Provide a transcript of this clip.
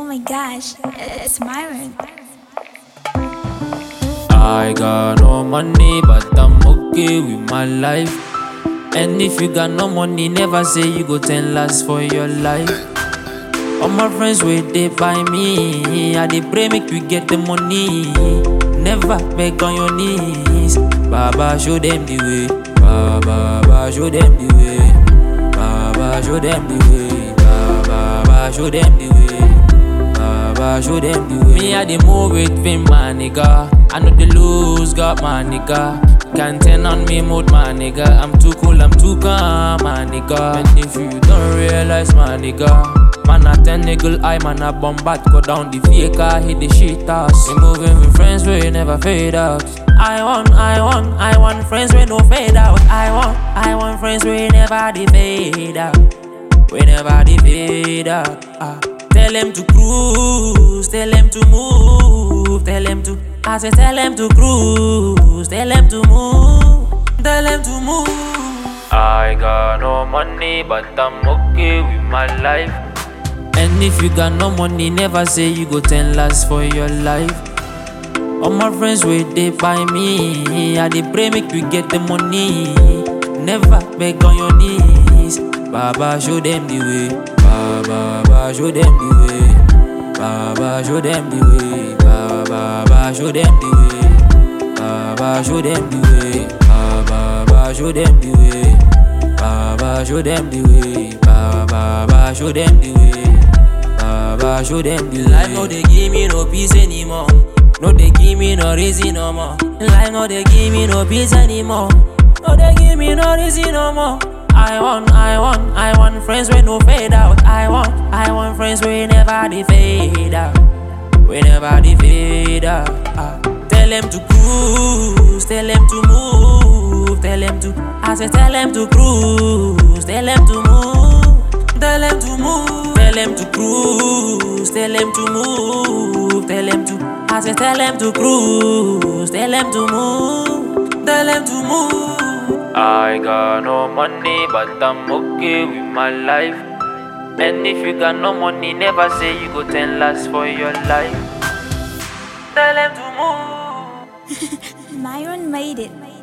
my gosh, it's Myron. I got no money, but I'm okay with my life. And if you got no money, never say you go 10 last for your life. All my friends wait they buy me, I dey pray make we get the money. Never beg on your knees. Baba show them the way. Baba show them the way. Baba show them the way. Baba show them the way. Baba show them the way. Me I dey move with fame, my nigga. I know the lose got my nigga. Can't turn on me mode, my nigga. I'm too cool, I'm too calm, my nigga. And if you don't realize, my nigga, man a 10 niggle eye, man a bombard. Go down the fake car, hit the shit house. We moving with friends where you never fade out. I want friends where no fade out. I want friends where never they fade out. We never they fade out. Tell them to cruise, tell them to move, tell them to. I say tell them to cruise, tell them to move, tell them to move. I got no money, but I'm okay with my life. And if you got no money, never say you go 10 last for your life. All my friends wait they buy me, I dey pray make we get the money. Never beg on your knees. Baba show them the way. Baba show them the way. Baba show them the way. Baba show them the way. Baba show them the way. Baba show them the way. Baba show them the way. Baba show them the way. Baba show them the way. Life no they give me no peace anymore. No they give me no reason no more. Life no they give me no peace anymore. No they give me no reason no more. I want friends with no fade out. I want friends with never they fade out. We never they fade out. Tell them to cruise, tell them to move, tell them to. I say tell them to cruise, tell them to move, tell them to move, tell them to cruise, tell them to move, tell them to. I say tell them to cruise, tell them to move, tell them to move. I got no money, but I'm okay with my life. And if you got no money, never say you go 10 last for your life. Tell them to move. Myron made it.